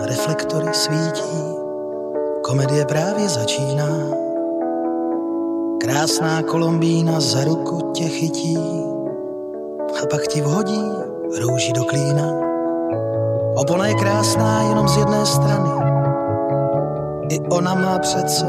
reflektory svítí, komedie právě začíná. Krásná Kolombína za ruku tě chytí a pak ti vhodí růži do klína. Opona je krásná jenom z jedné strany, i ona má přece